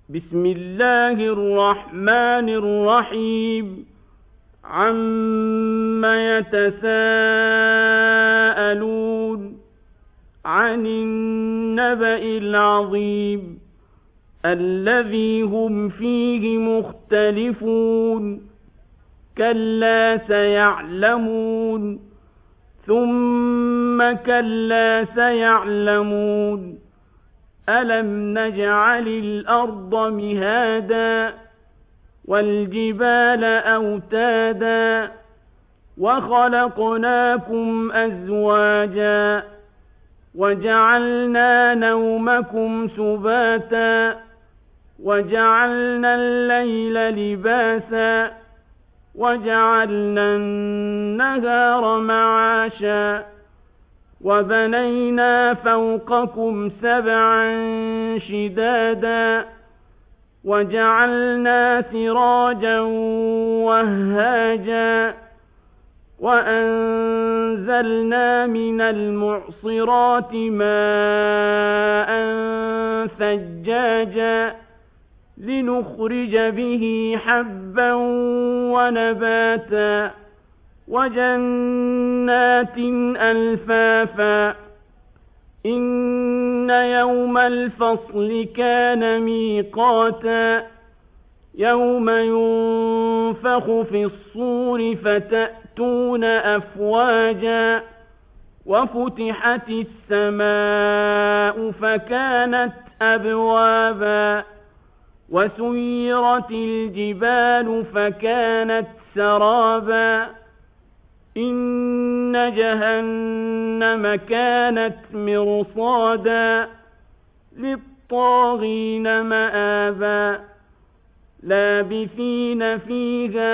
بسم الله الرحمن الرحيم عم يتساءلون عن النبأ العظيم الذي هم فيه مختلفون كلا سيعلمون ثم كلا سيعلمون ألم نجعل الأرض مهادا والجبال أوتادا وخلقناكم أزواجا وجعلنا نومكم سباتا وجعلنا الليل لباسا وجعلنا النهار معاشا وبنينا فوقكم سبعا شدادا وجعلنا سراجا وهاجا وأنزلنا من المعصرات ماء ثجاجا لنخرج به حبا ونباتا وجنات ألفافا إن يوم الفصل كان ميقاتا يوم ينفخ في الصور فتأتون أفواجا وفتحت السماء فكانت أبوابا وسيرت الجبال فكانت سرابا إن جهنم كانت مرصادا للطاغين مآبا لابثين فيها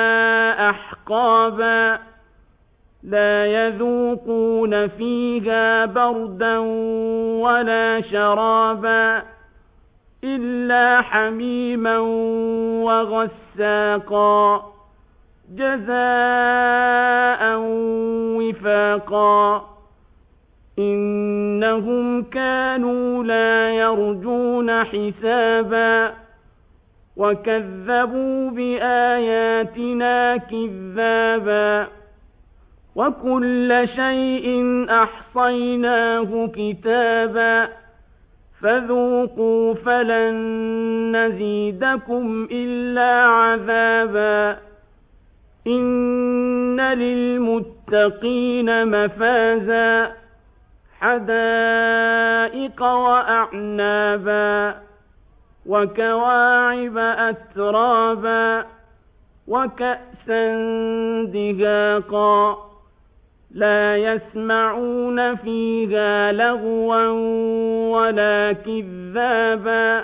أحقابا لا يذوقون فيها بردا ولا شرابا إلا حميما وغساقا جزاء وفاقا إنهم كانوا لا يرجون حسابا وكذبوا بآياتنا كذابا وكل شيء أحصيناه كتابا فذوقوا فلن نزيدكم إلا عذابا إن للمتقين مفازا حدائق وأعنابا وكواعب أترابا وكأسا دهاقا لا يسمعون فيها لغوا ولا كذابا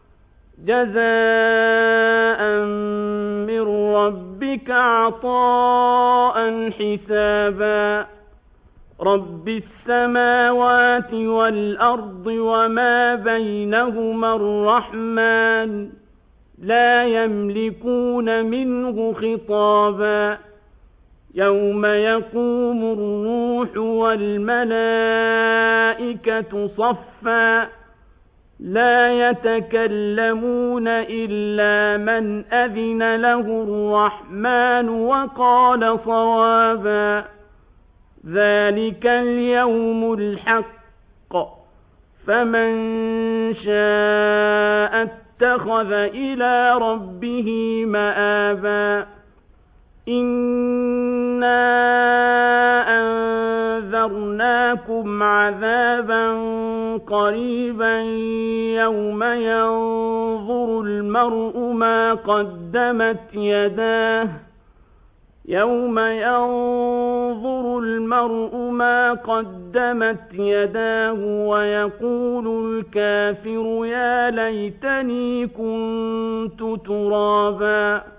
جزاء من ربك عطاء حسابا رب السماوات والأرض وما بينهما الرحمن لا يملكون منه خطابا يوم يقوم الروح والملائكة صفا لا يتكلمون إلا من أذن له الرحمن وقال صوابا ذلك اليوم الحق فمن شاء اتخذ إلى ربه مآبا إنا أنذرناكم عذابا قريبا يوم ينظر المرء ما قدمت يداه ويقول الكافر يا ليتني كنت ترابا